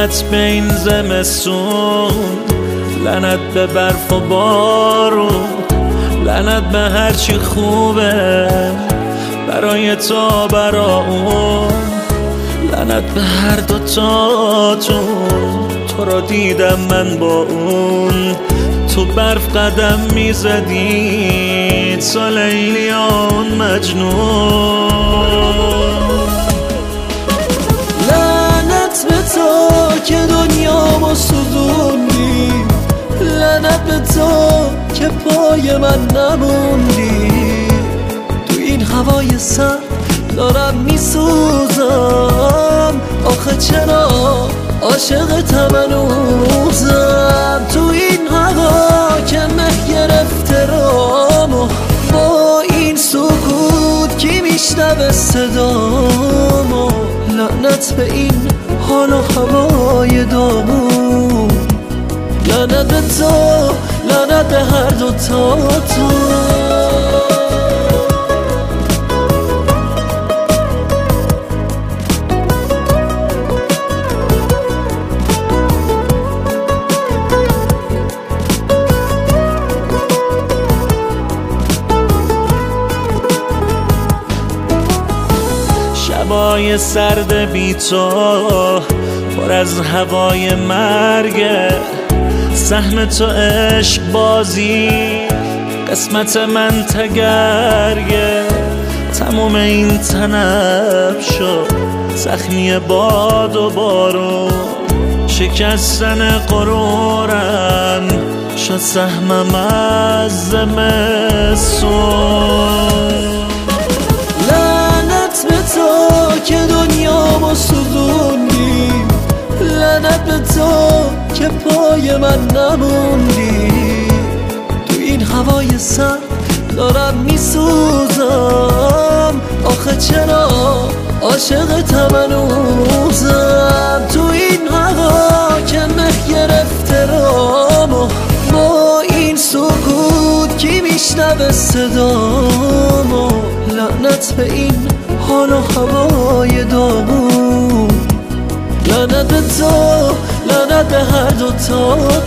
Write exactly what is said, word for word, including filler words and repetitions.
لعنت به این زمستون، لعنت به برف و بارون، لعنت به هرچی خوبه برای تو برا اون، لعنت به هر دوتاتون. تو را دیدم من با اون تو برف قدم میزدی، تو لیلی اون مجنون. لعنت به تو که دنیامو سوزوندی، لعنت به تو که پای من نموندی. تو این هوای سرد دارم میسوزم، آخه چرا عاشقتم هنوزم. تو این هوا که مه گرفته رامو، با این سکوت کی میشنوه صدامو. لعنت به این حال و هوای دامون، لعنت به تو، لعنت به هر دوتا تو. شبای سرد بی تو پر از هوای مرگه، سهم تو عشق بازی قسمت من تگرگه. تموم این تنب شد زخمی باد و بارون، شکستن غرورم شد سهمم از زمستون. لعنت به تو که دنیامو سوزوندی، لعنت به تو که پای من نموندی. تو این هوای سرد دارم میسوزم، آخه چرا عاشقتم هنوزم. تو این هوا که مه گرفته رامو، با این سکوت کی میشنوه صدامو. لعنت به این حال و هوای دامون، لعنت به تو، لعنت به هر دوتا